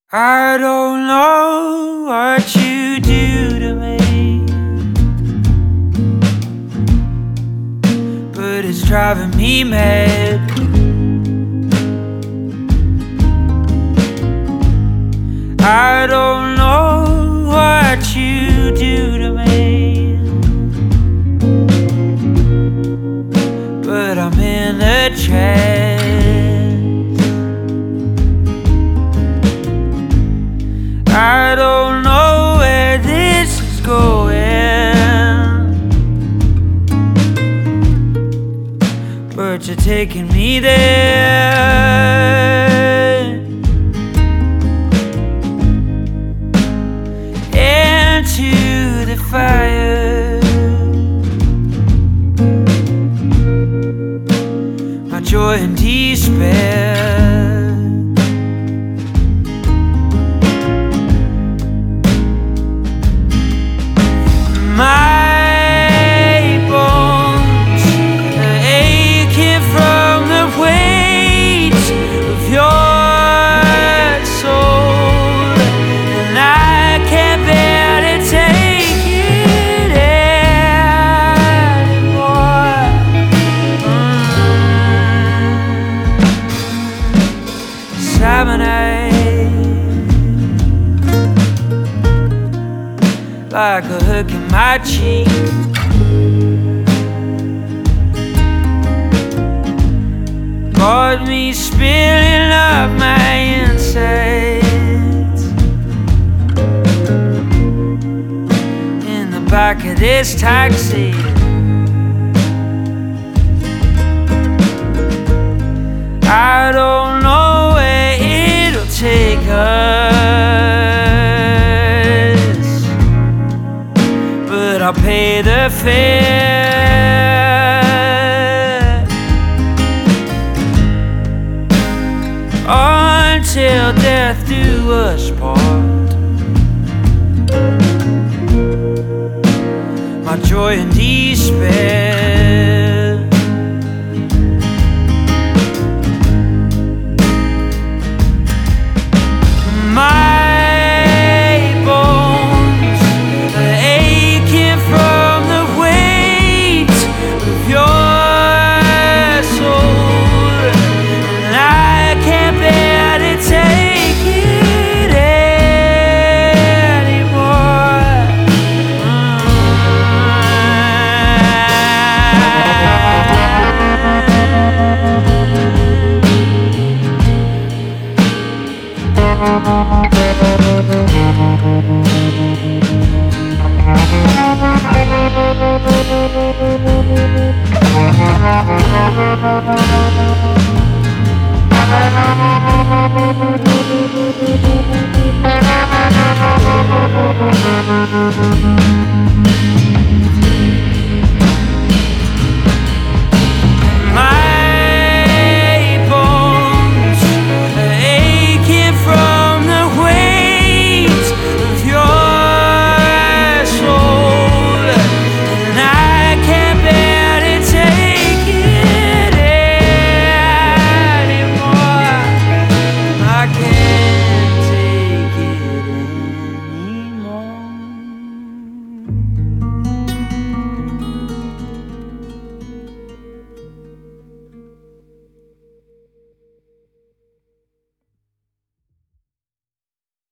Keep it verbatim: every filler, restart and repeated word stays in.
I don't know what you do to me, but it's driving me mad. I don't know what you do to me, but I'm in a trance. I don't know where this is going, but you're taking me there, into the fire. My joy and despair. My bones are aching from the weight of your soul, and I can't bear to take it anymore. Mm. Salmonite, like a hook in my cheek. Got me spilling up my insides in the back of this taxi. I don't know where it'll take us, but I'll pay the fare until death do us part. My joy and despair. My bones are aching from the weight of your soul, and I can't bear to take it anymore. Mm.